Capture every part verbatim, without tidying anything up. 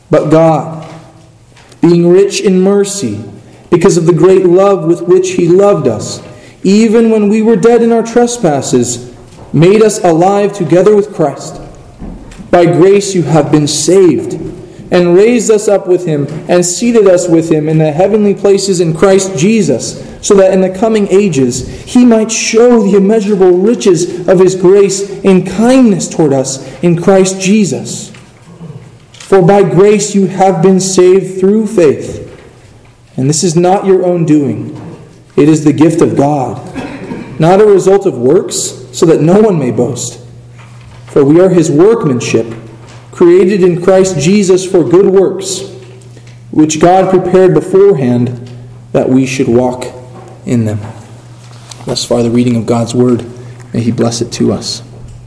But God, being rich in mercy, because of the great love with which He loved us, even when we were dead in our trespasses, made us alive together with Christ. By grace you have been saved, and raised us up with Him, and seated us with Him in the heavenly places in Christ Jesus, so that in the coming ages He might show the immeasurable riches of His grace in kindness toward us in Christ Jesus. For by grace you have been saved through faith. And this is not your own doing. It is the gift of God, not a result of works, so that no one may boast. For we are His workmanship, created in Christ Jesus for good works, which God prepared beforehand that we should walk in them. Thus far the reading of God's Word. May He bless it to us.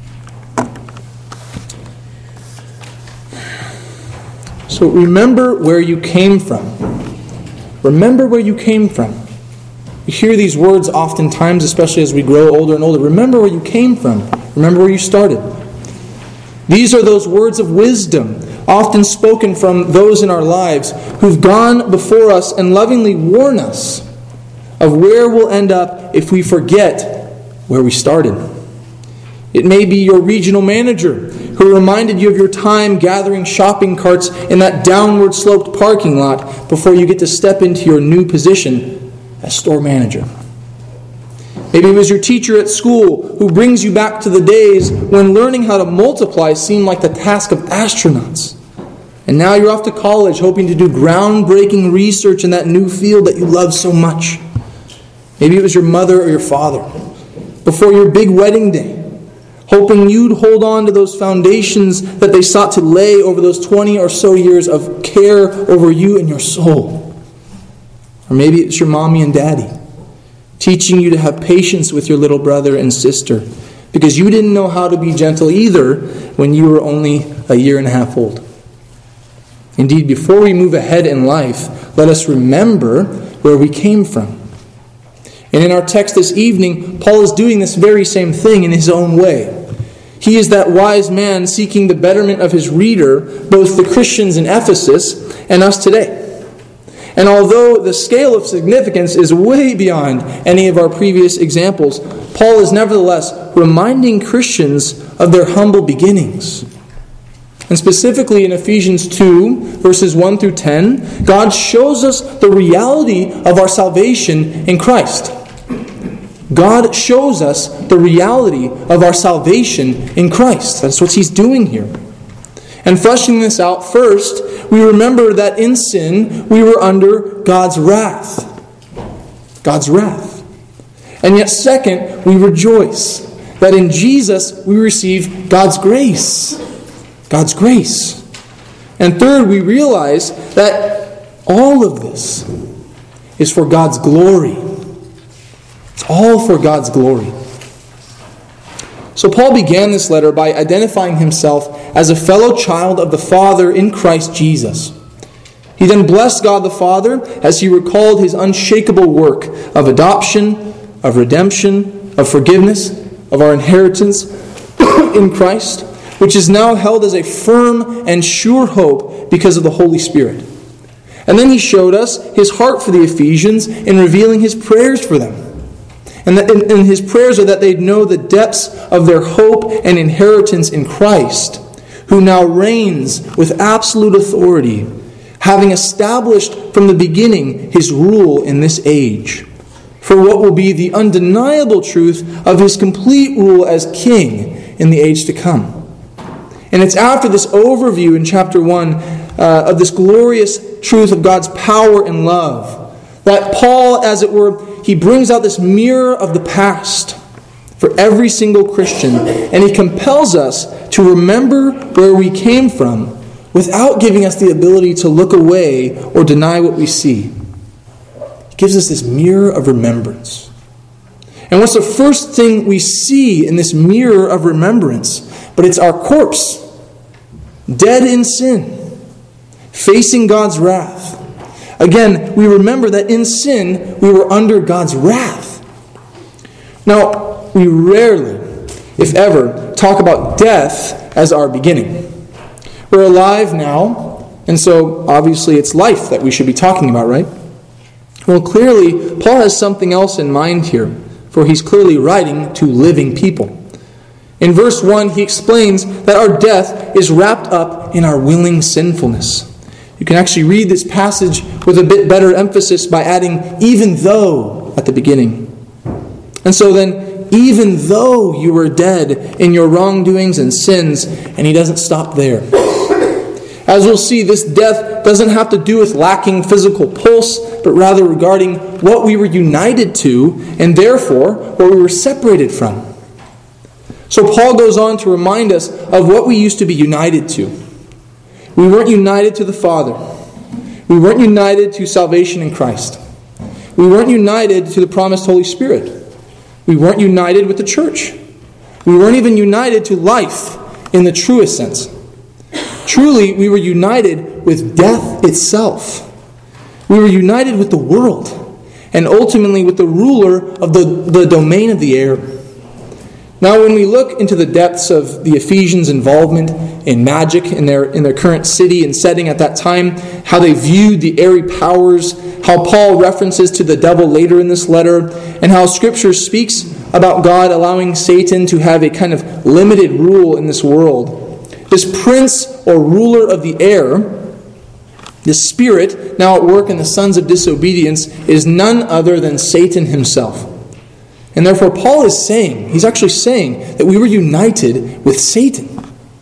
So remember where you came from. Remember where you came from. We hear these words oftentimes, especially as we grow older and older. Remember where you came from. Remember where you started. These are those words of wisdom, often spoken from those in our lives who've gone before us and lovingly warn us of where we'll end up if we forget where we started. It may be your regional manager who reminded you of your time gathering shopping carts in that downward sloped parking lot before you get to step into your new position as store manager. Maybe it was your teacher at school who brings you back to the days when learning how to multiply seemed like the task of astronauts. And now you're off to college hoping to do groundbreaking research in that new field that you love so much. Maybe it was your mother or your father before your big wedding day, hoping you'd hold on to those foundations that they sought to lay over those twenty or so years of care over you and your soul. Or maybe it's your mommy and daddy, teaching you to have patience with your little brother and sister, because you didn't know how to be gentle either when you were only a year and a half old. Indeed, before we move ahead in life, let us remember where we came from. And in our text this evening, Paul is doing this very same thing in his own way. He is that wise man seeking the betterment of his reader, both the Christians in Ephesus and us today. And although the scale of significance is way beyond any of our previous examples, Paul is nevertheless reminding Christians of their humble beginnings. And specifically in Ephesians two, verses one through ten, God shows us the reality of our salvation in Christ. God shows us the reality of our salvation in Christ. That's what He's doing here. And fleshing this out, first, we remember that in sin, we were under God's wrath. God's wrath. And yet, second, we rejoice that in Jesus we receive God's grace. God's grace. And third, we realize that all of this is for God's glory. It's all for God's glory. So Paul began this letter by identifying himself as a fellow child of the Father in Christ Jesus. He then blessed God the Father as he recalled His unshakable work of adoption, of redemption, of forgiveness, of our inheritance in Christ, which is now held as a firm and sure hope because of the Holy Spirit. And then he showed us His heart for the Ephesians in revealing His prayers for them. And, that, and, and His prayers are that they'd know the depths of their hope and inheritance in Christ, who now reigns with absolute authority, having established from the beginning His rule in this age, for what will be the undeniable truth of His complete rule as King in the age to come. And it's after this overview in chapter one uh, of this glorious truth of God's power and love that Paul, as it were, he brings out this mirror of the past for every single Christian, and he compels us to remember where we came from without giving us the ability to look away or deny what we see. He gives us this mirror of remembrance. And what's the first thing we see in this mirror of remembrance? But it's our corpse, dead in sin, facing God's wrath. Again, we remember that in sin, we were under God's wrath. Now, we rarely, if ever, talk about death as our beginning. We're alive now, And so, obviously, it's life that we should be talking about, right? Well, clearly, Paul has something else in mind here, for he's clearly writing to living people. In verse one, he explains that our death is wrapped up in our willing sinfulness. You can actually read this passage with a bit better emphasis by adding, even though, at the beginning. And so then, even though you were dead in your wrongdoings and sins, and he doesn't stop there. As we'll see, this death doesn't have to do with lacking physical pulse, but rather regarding what we were united to, and therefore what we were separated from. So Paul goes on to remind us of what we used to be united to. We weren't united to the Father. We weren't united to salvation in Christ. We weren't united to the promised Holy Spirit. We weren't united with the church. We weren't even united to life in the truest sense. Truly, we were united with death itself. We were united with the world, and ultimately with the ruler of the, the domain of the air. Now, when we look into the depths of the Ephesians' involvement in magic in their, in their current city and setting at that time, how they viewed the airy powers, how Paul references to the devil later in this letter, and how Scripture speaks about God allowing Satan to have a kind of limited rule in this world. This prince or ruler of the air, this spirit now at work in the sons of disobedience, is none other than Satan himself. And therefore Paul is saying, he's actually saying that we were united with Satan.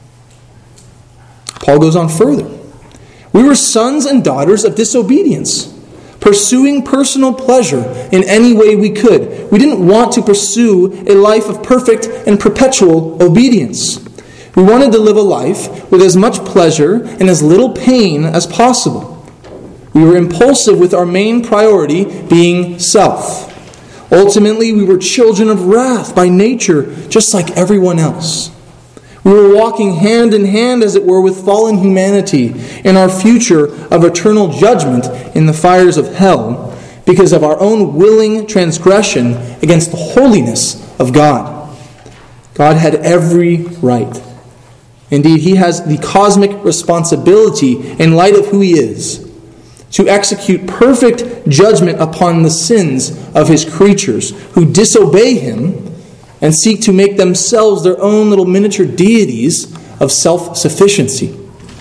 Paul goes on further. We were sons and daughters of disobedience, pursuing personal pleasure in any way we could. We didn't want to pursue a life of perfect and perpetual obedience. We wanted to live a life with as much pleasure and as little pain as possible. We were impulsive with our main priority being self. Ultimately, we were children of wrath by nature, just like everyone else. We were walking hand in hand, as it were, with fallen humanity in our future of eternal judgment in the fires of hell because of our own willing transgression against the holiness of God. God had every right. Indeed, He has the cosmic responsibility in light of who He is to execute perfect judgment upon the sins of His creatures who disobey Him and seek to make themselves their own little miniature deities of self-sufficiency.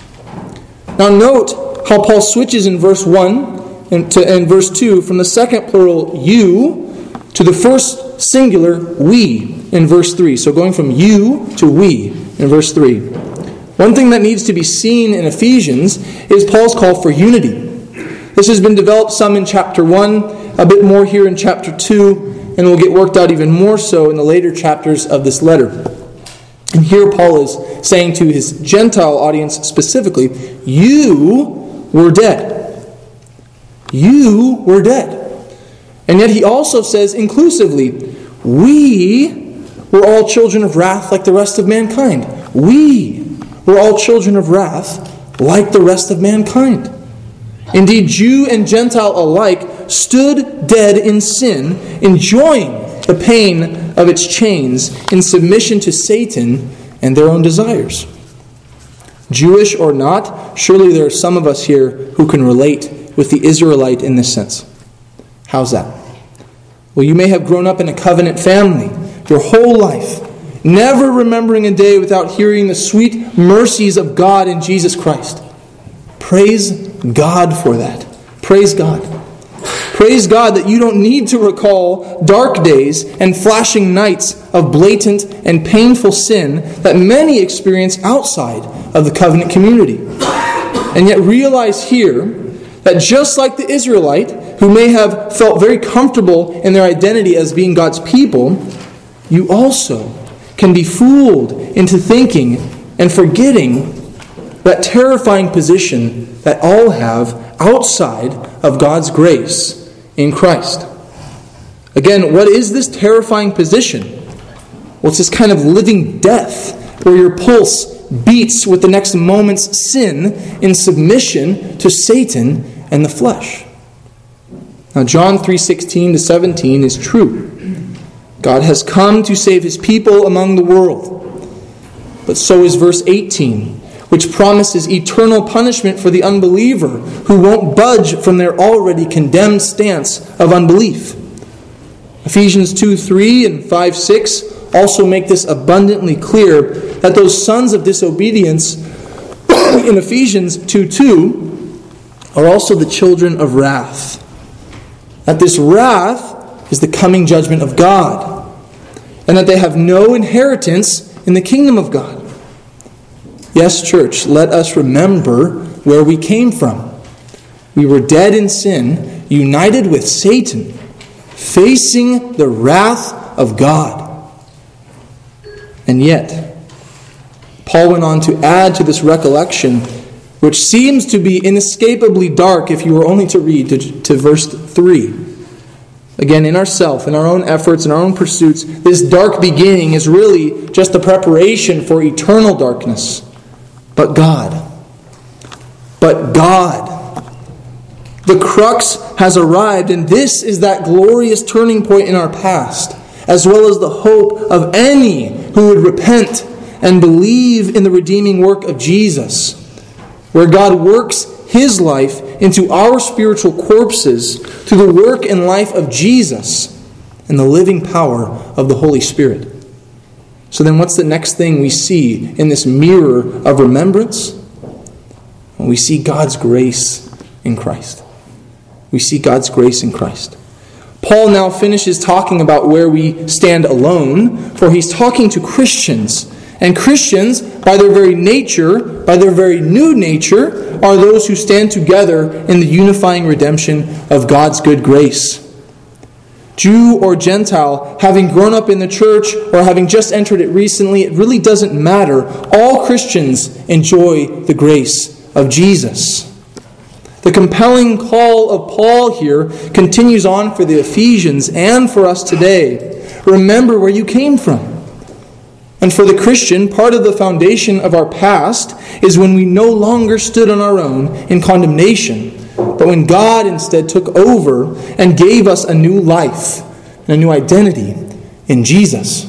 Now note how Paul switches in verse one and, to, and verse two from the second plural you to the first singular we in verse three. So going from you to we in verse three. One thing that needs to be seen in Ephesians is Paul's call for unity. This has been developed some in chapter one, a bit more here in chapter two, and will get worked out even more so in the later chapters of this letter. And here Paul is saying to his Gentile audience specifically, you were dead. You were dead. And yet he also says inclusively, we were all children of wrath like the rest of mankind. We were all children of wrath like the rest of mankind. Indeed, Jew and Gentile alike stood dead in sin, enjoying the pain of its chains in submission to Satan and their own desires. Jewish or not, surely there are some of us here who can relate with the Israelite in this sense. How's that? Well, you may have grown up in a covenant family your whole life, never remembering a day without hearing the sweet mercies of God in Jesus Christ. Praise God for that. Praise God. Praise God that you don't need to recall dark days and flashing nights of blatant and painful sin that many experience outside of the covenant community. And yet realize here that just like the Israelite, who may have felt very comfortable in their identity as being God's people, you also can be fooled into thinking and forgetting that terrifying position that all have outside of God's grace in Christ. Again, what is this terrifying position? Well, it's this kind of living death where your pulse beats with the next moment's sin in submission to Satan and the flesh. Now, John three sixteen to seventeen is true. God has come to save His people among the world. But so is verse eighteen, which promises eternal punishment for the unbeliever who won't budge from their already condemned stance of unbelief. Ephesians two three and five six also make this abundantly clear that those sons of disobedience in Ephesians two two are also the children of wrath. That this wrath is the coming judgment of God, and that they have no inheritance in the kingdom of God. Yes, church, let us remember where we came from. We were dead in sin, united with Satan, facing the wrath of God. And yet, Paul went on to add to this recollection, which seems to be inescapably dark if you were only to read to, to verse three. Again, in ourself, in our own efforts, in our own pursuits, this dark beginning is really just the preparation for eternal darkness. But God. But God. The crux has arrived, and this is that glorious turning point in our past, as well as the hope of any who would repent and believe in the redeeming work of Jesus, where God works His life into our spiritual corpses through the work and life of Jesus and the living power of the Holy Spirit. So then what's the next thing we see in this mirror of remembrance? Well, we see God's grace in Christ. We see God's grace in Christ. Paul now finishes talking about where we stand alone, for he's talking to Christians. And Christians, by their very nature, by their very new nature, are those who stand together in the unifying redemption of God's good grace. Jew or Gentile, having grown up in the church or having just entered it recently, it really doesn't matter. All Christians enjoy the grace of Jesus. The compelling call of Paul here continues on for the Ephesians and for us today. Remember where you came from. And for the Christian, part of the foundation of our past is when we no longer stood on our own in condemnation, but when God instead took over and gave us a new life and a new identity in Jesus.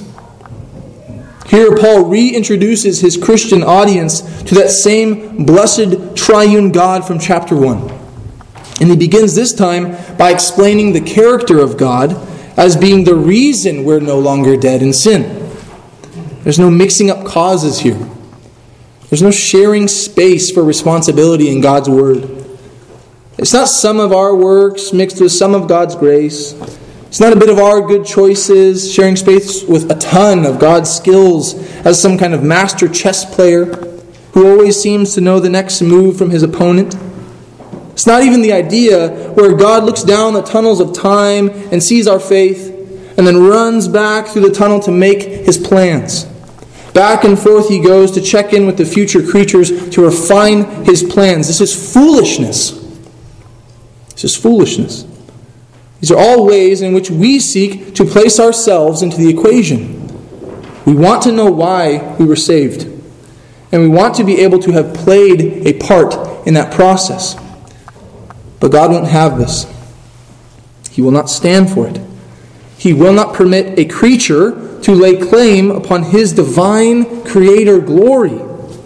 Here Paul reintroduces his Christian audience to that same blessed triune God from chapter one. And he begins this time by explaining the character of God as being the reason we're no longer dead in sin. There's no mixing up causes here. There's no sharing space for responsibility in God's Word. It's not some of our works mixed with some of God's grace. It's not a bit of our good choices sharing space with a ton of God's skills as some kind of master chess player who always seems to know the next move from his opponent. It's not even the idea where God looks down the tunnels of time and sees our faith and then runs back through the tunnel to make his plans. Back and forth he goes to check in with the future creatures to refine his plans. This is foolishness. This is foolishness. These are all ways in which we seek to place ourselves into the equation. We want to know why we were saved. And we want to be able to have played a part in that process. But God won't have this. He will not stand for it. He will not permit a creature to lay claim upon His divine creator glory.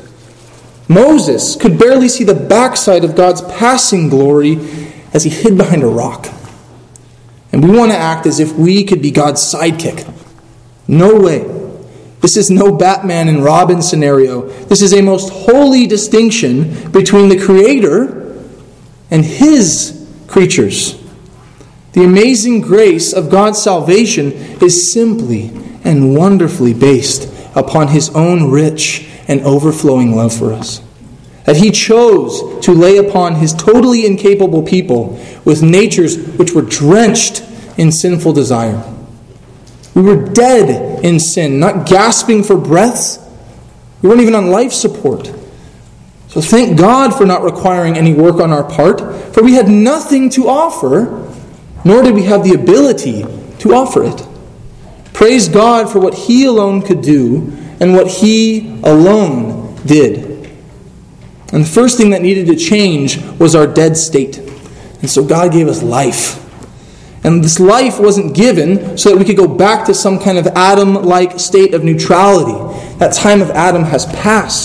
Moses could barely see the backside of God's passing glory as he hid behind a rock. And we want to act as if we could be God's sidekick. No way. This is no Batman and Robin scenario. This is a most holy distinction between the Creator and His creatures. The amazing grace of God's salvation is simply and wonderfully based upon His own rich and overflowing love for us. That He chose to lay upon His totally incapable people with natures which were drenched in sinful desire. We were dead in sin, not gasping for breaths. We weren't even on life support. So thank God for not requiring any work on our part, for we had nothing to offer, nor did we have the ability to offer it. Praise God for what He alone could do and what He alone did. And the first thing that needed to change was our dead state. And so God gave us life. And this life wasn't given so that we could go back to some kind of Adam-like state of neutrality. That time of Adam has passed.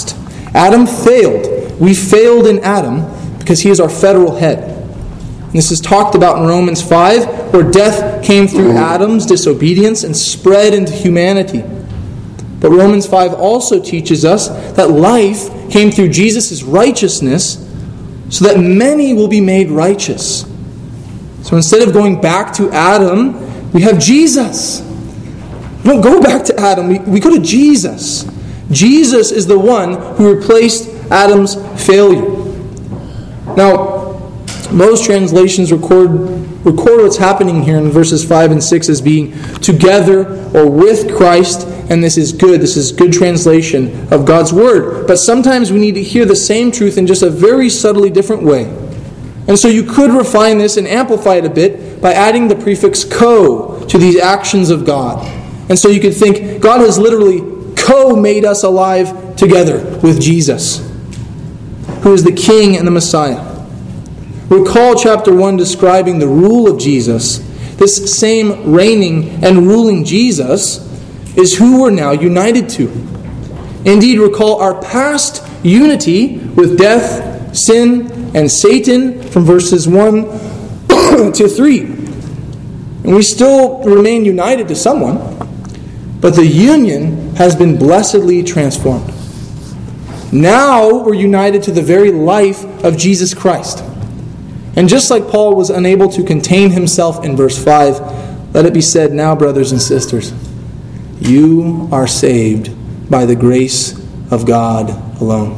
Adam failed. We failed in Adam because he is our federal head. And this is talked about in Romans five, where death came through Adam's disobedience and spread into humanity. But Romans five also teaches us that life came through Jesus' righteousness so that many will be made righteous. So instead of going back to Adam, we have Jesus. We don't go back to Adam, we, we go to Jesus. Jesus is the one who replaced Adam's failure. Now, most translations record, record what's happening here in verses five and six as being together or with Christ, and this is good. This is good translation of God's Word. But sometimes we need to hear the same truth in just a very subtly different way. And so you could refine this and amplify it a bit by adding the prefix co to these actions of God. And so you could think, God has literally co-made us alive together with Jesus, who is the King and the Messiah. Recall chapter one describing the rule of Jesus. This same reigning and ruling Jesus is who we're now united to. Indeed, recall our past unity with death, sin, and Satan from verses one to three. And we still remain united to someone, but the union has been blessedly transformed. Now we're united to the very life of Jesus Christ. And just like Paul was unable to contain himself in verse five, let it be said now, brothers and sisters, you are saved by the grace of God alone.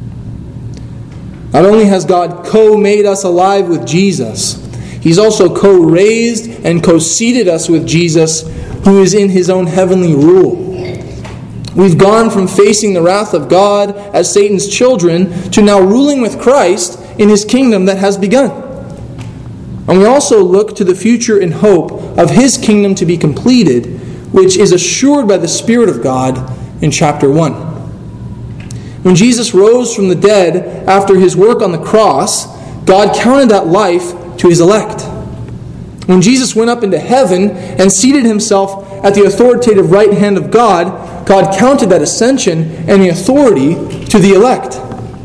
Not only has God co-made us alive with Jesus, He's also co-raised and co-seated us with Jesus, who is in His own heavenly rule. We've gone from facing the wrath of God as Satan's children to now ruling with Christ in His kingdom that has begun. And we also look to the future in hope of His kingdom to be completed, which is assured by the Spirit of God in chapter one. When Jesus rose from the dead after His work on the cross, God counted that life to His elect. When Jesus went up into heaven and seated Himself at the authoritative right hand of God, God counted that ascension and the authority to the elect.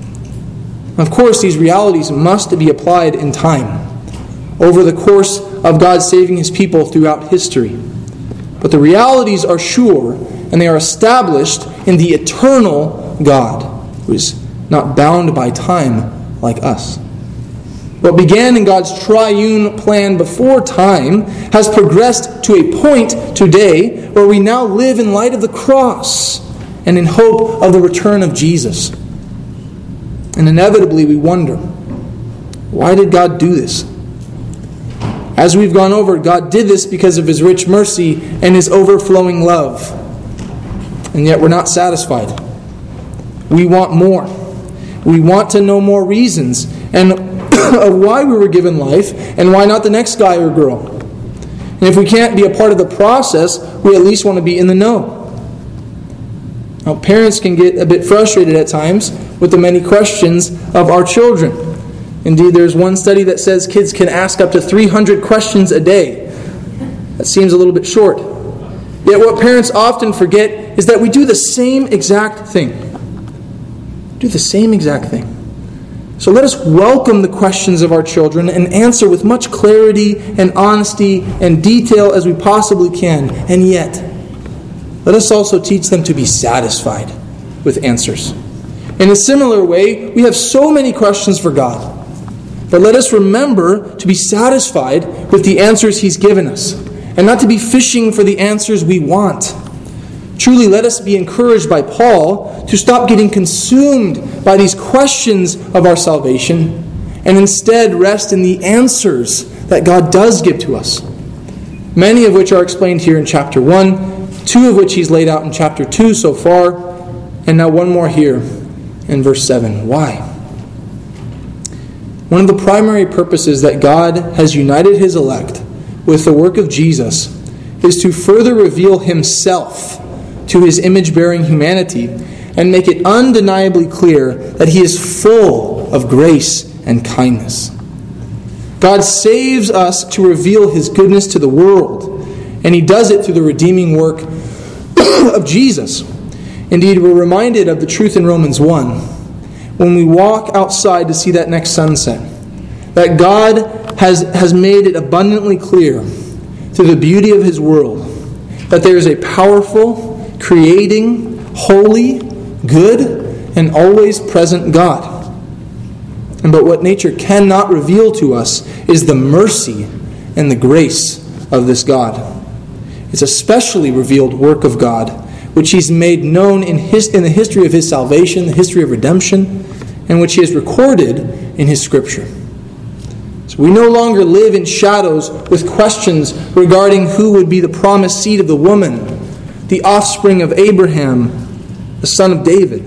Of course, these realities must be applied in time, over the course of God saving His people throughout history. But the realities are sure, and they are established in the eternal God, who is not bound by time like us. What began in God's triune plan before time has progressed to a point today where we now live in light of the cross and in hope of the return of Jesus. And inevitably we wonder, why did God do this? As we've gone over, God did this because of His rich mercy and His overflowing love. And yet we're not satisfied. We want more. We want to know more reasons and of why we were given life and why not the next guy or girl. And if we can't be a part of the process, we at least want to be in the know. Now, parents can get a bit frustrated at times with the many questions of our children. Indeed, there's one study that says kids can ask up to three hundred questions a day. That seems a little bit short. Yet what parents often forget is that we do the same exact thing. Do the same exact thing. So let us welcome the questions of our children and answer with much clarity and honesty and detail as we possibly can. And yet, let us also teach them to be satisfied with answers. In a similar way, we have so many questions for God. But let us remember to be satisfied with the answers He's given us, and not to be fishing for the answers we want. Truly, let us be encouraged by Paul to stop getting consumed by these questions of our salvation, and instead rest in the answers that God does give to us. Many of which are explained here in chapter one, two of which He's laid out in chapter two so far, and now one more here in verse seven. Why? One of the primary purposes that God has united His elect with the work of Jesus is to further reveal Himself to His image-bearing humanity and make it undeniably clear that He is full of grace and kindness. God saves us to reveal His goodness to the world, and He does it through the redeeming work of Jesus. Indeed, we're reminded of the truth in Romans one when we walk outside to see that next sunset, that God has, has made it abundantly clear through the beauty of His world that there is a powerful, creating, holy, good, and always present God. And but what nature cannot reveal to us is the mercy and the grace of this God. It's a specially revealed work of God, which He's made known in his in the history of His salvation, the history of redemption, and which He has recorded in His Scripture. So we no longer live in shadows with questions regarding who would be the promised seed of the woman, the offspring of Abraham, the son of David.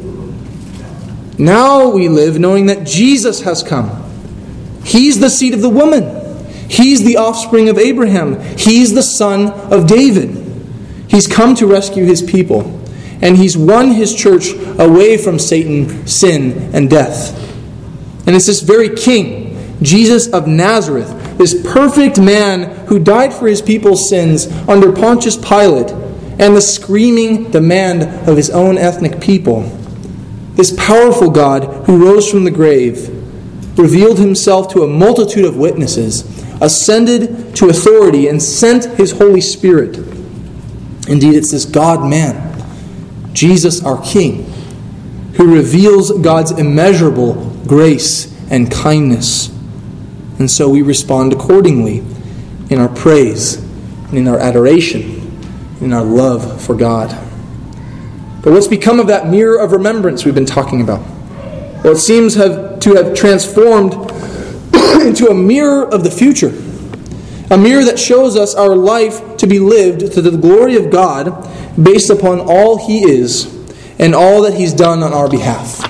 Now we live knowing that Jesus has come. He's the seed of the woman. He's the offspring of Abraham. He's the son of David. He's come to rescue His people. And He's won His church away from Satan, sin, and death. And it's this very King, Jesus of Nazareth, this perfect man who died for His people's sins under Pontius Pilate and the screaming demand of His own ethnic people. This powerful God who rose from the grave, revealed Himself to a multitude of witnesses, ascended to authority, and sent His Holy Spirit. Indeed, it's this God-man, Jesus our King, who reveals God's immeasurable grace and kindness. And so we respond accordingly in our praise, and in our adoration, and in our love for God. But what's become of that mirror of remembrance we've been talking about? Well, it seems have, to have transformed into a mirror of the future. A mirror that shows us our life to be lived to the glory of God based upon all He is and all that He's done on our behalf.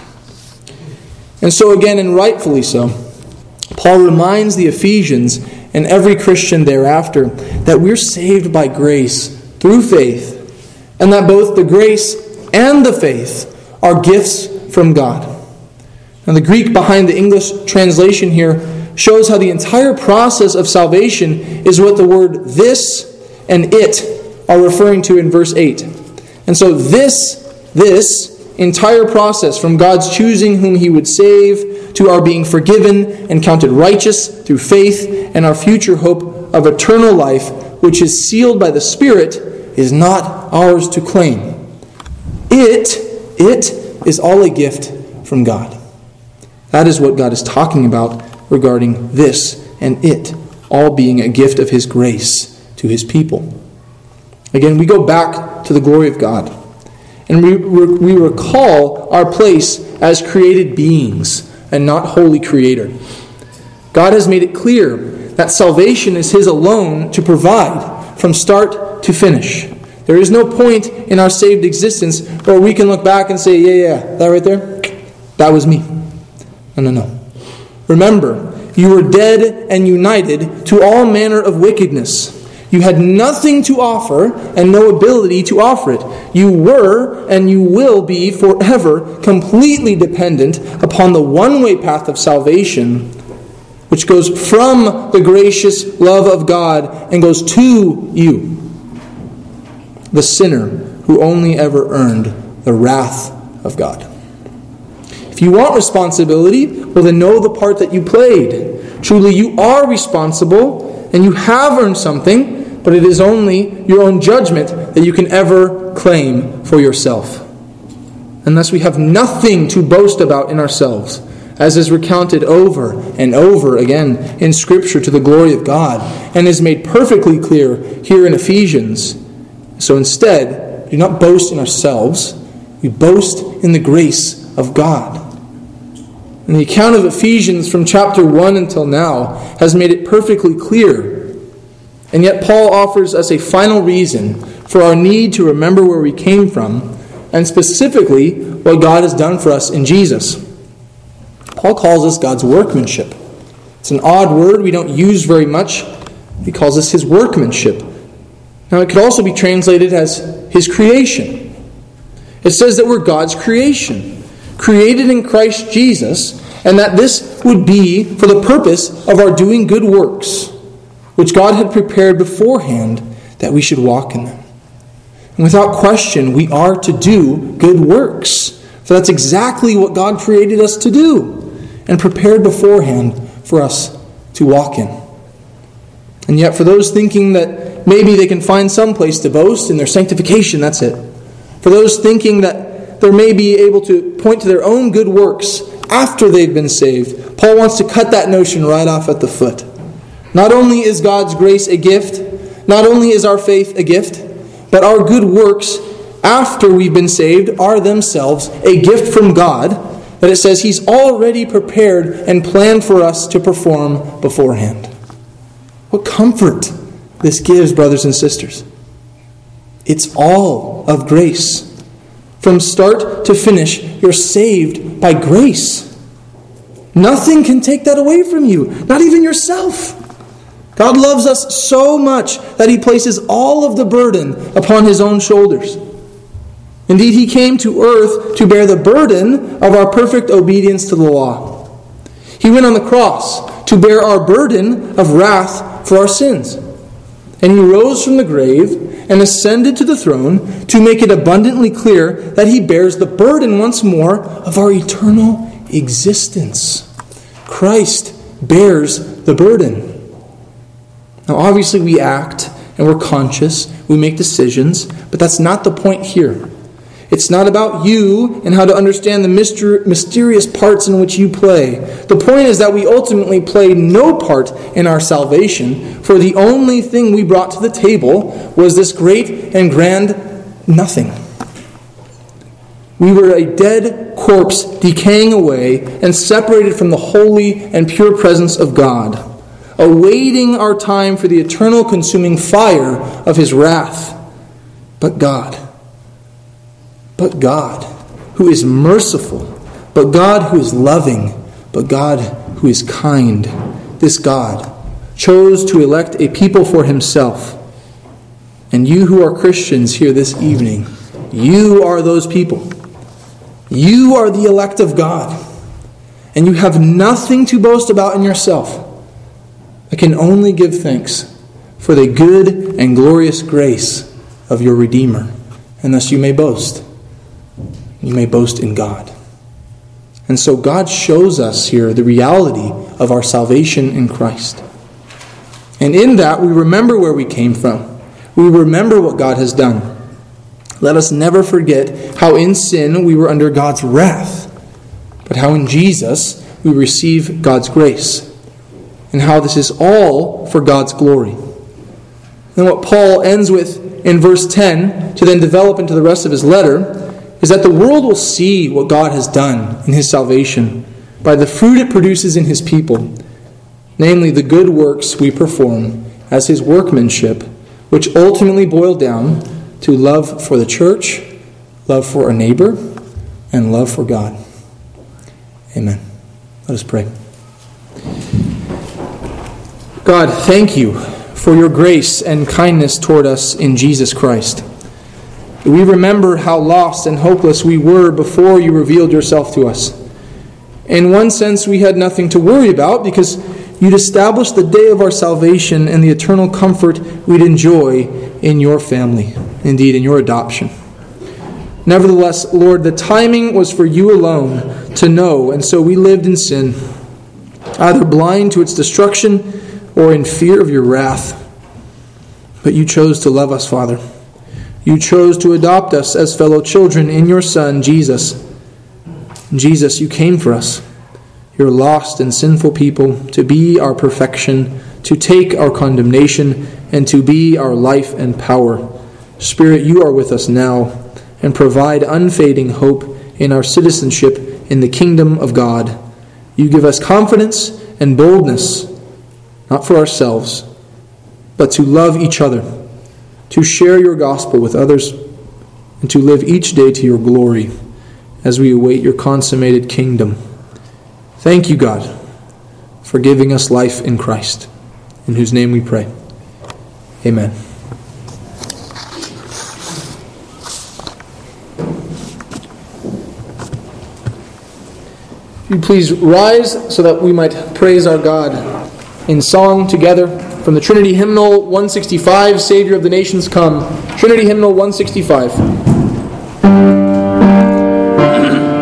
And so again, and rightfully so, Paul reminds the Ephesians and every Christian thereafter that we're saved by grace through faith, and that both the grace and the faith are gifts from God. Now, the Greek behind the English translation here shows how the entire process of salvation is what the word this and it are referring to in verse eight. And so this, this entire process from God's choosing whom He would save to our being forgiven and counted righteous through faith and our future hope of eternal life, which is sealed by the Spirit, is not ours to claim. It, it is all a gift from God. That is what God is talking about regarding this and it, all being a gift of His grace to His people. Again, we go back to the glory of God, and we, we recall our place as created beings and not holy Creator. God has made it clear that salvation is His alone to provide from start to finish. There is no point in our saved existence where we can look back and say, yeah, yeah, that right there, that was me. No, no, no. Remember, you were dead and united to all manner of wickedness. You had nothing to offer and no ability to offer it. You were and you will be forever completely dependent upon the one-way path of salvation, which goes from the gracious love of God and goes to you, the sinner who only ever earned the wrath of God. If you want responsibility, well then know the part that you played. Truly you are responsible and you have earned something, but it is only your own judgment that you can ever claim for yourself. And thus we have nothing to boast about in ourselves, as is recounted over and over again in Scripture to the glory of God, and is made perfectly clear here in Ephesians. So instead, do not boast in ourselves, we boast in the grace of God. And the account of Ephesians from chapter one until now has made it perfectly clear. And yet Paul offers us a final reason for our need to remember where we came from, and specifically what God has done for us in Jesus. Paul calls us God's workmanship. It's an odd word we don't use very much. He calls us His workmanship. Now it could also be translated as His creation. It says that we're God's creation, created in Christ Jesus, and that this would be for the purpose of our doing good works, which God had prepared beforehand that we should walk in them. And without question, we are to do good works. For that's exactly what God created us to do and prepared beforehand for us to walk in. And yet for those thinking that maybe they can find some place to boast in their sanctification, that's it. For those thinking that they may be able to point to their own good works after they've been saved, Paul wants to cut that notion right off at the foot. Not only is God's grace a gift, not only is our faith a gift, but our good works after we've been saved are themselves a gift from God that it says He's already prepared and planned for us to perform beforehand. What comfort this gives, brothers and sisters. It's all of grace. From start to finish, you're saved by grace. Nothing can take that away from you, not even yourself. God loves us so much that He places all of the burden upon His own shoulders. Indeed, He came to earth to bear the burden of our perfect obedience to the law. He went on the cross to bear our burden of wrath for our sins. And He rose from the grave and ascended to the throne to make it abundantly clear that He bears the burden once more of our eternal existence. Christ bears the burden. Now, obviously we act and we're conscious, we make decisions, but that's not the point here. It's not about you and how to understand the myster- mysterious parts in which you play. The point is that we ultimately play no part in our salvation, for the only thing we brought to the table was this great and grand nothing. We were a dead corpse decaying away and separated from the holy and pure presence of God, awaiting our time for the eternal consuming fire of His wrath. But God, but God who is merciful, but God who is loving, but God who is kind, this God chose to elect a people for Himself. And you who are Christians here this evening, you are those people. You are the elect of God. And you have nothing to boast about in yourself. I can only give thanks for the good and glorious grace of your Redeemer. And thus you may boast. You may boast in God. And so God shows us here the reality of our salvation in Christ. And in that we remember where we came from. We remember what God has done. Let us never forget how in sin we were under God's wrath, but how in Jesus we receive God's grace, and how this is all for God's glory. And what Paul ends with in verse ten, to then develop into the rest of his letter, is that the world will see what God has done in His salvation by the fruit it produces in His people, namely the good works we perform as His workmanship, which ultimately boil down to love for the church, love for our neighbor, and love for God. Amen. Let us pray. God, thank You for Your grace and kindness toward us in Jesus Christ. We remember how lost and hopeless we were before You revealed Yourself to us. In one sense, we had nothing to worry about because You'd established the day of our salvation and the eternal comfort we'd enjoy in Your family, indeed in Your adoption. Nevertheless, Lord, the timing was for You alone to know, and so we lived in sin, either blind to its destruction or in fear of Your wrath. But You chose to love us, Father. You chose to adopt us as fellow children in Your Son, Jesus. Jesus, You came for us, Your lost and sinful people, to be our perfection, to take our condemnation, and to be our life and power. Spirit, You are with us now, and provide unfading hope in our citizenship in the kingdom of God. You give us confidence and boldness, not for ourselves, but to love each other, to share Your gospel with others, and to live each day to Your glory as we await Your consummated kingdom. Thank You, God, for giving us life in Christ, in whose name we pray. Amen. If you please rise so that we might praise our God in song together. From the Trinity Hymnal one sixty-five, Savior of the Nations Come. Trinity Hymnal one sixty-five.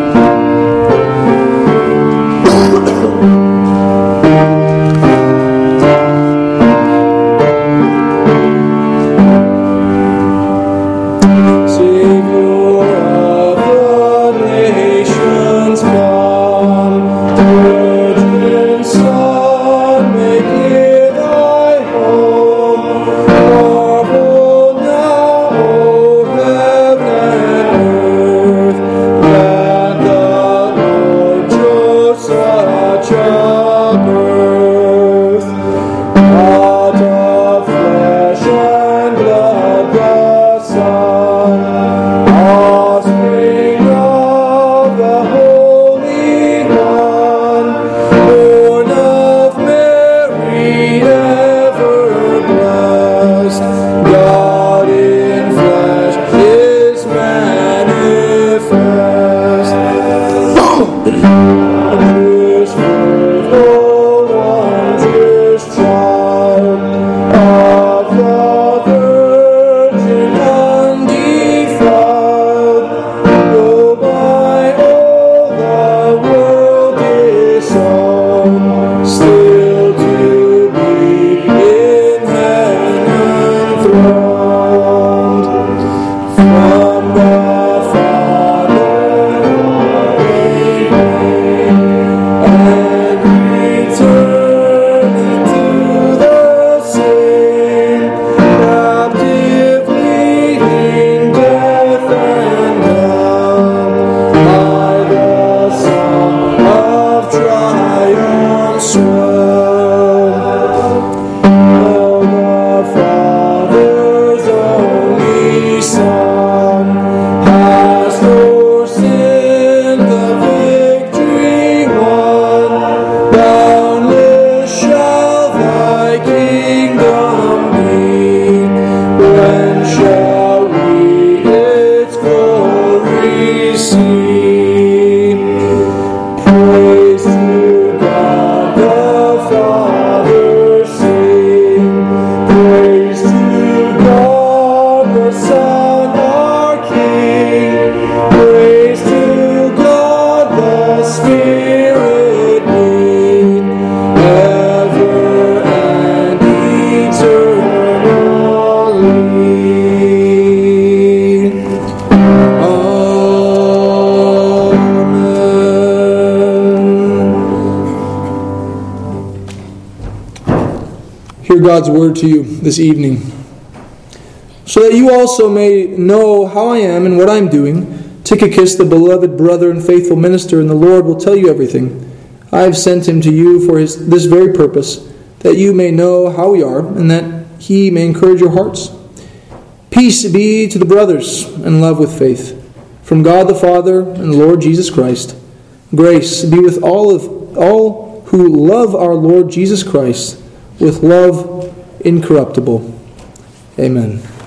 hear God's word to you this evening, so that you also may know how I am and what I am doing. Tychicus, the beloved brother and faithful minister in the Lord, will tell you everything. I have sent him to you for his, this very purpose, that you may know how we are, and that he may encourage your hearts. Peace be to the brothers, and love with faith, from God the Father and the Lord Jesus Christ. Grace be with all of all who love our Lord Jesus Christ, with love incorruptible. Amen.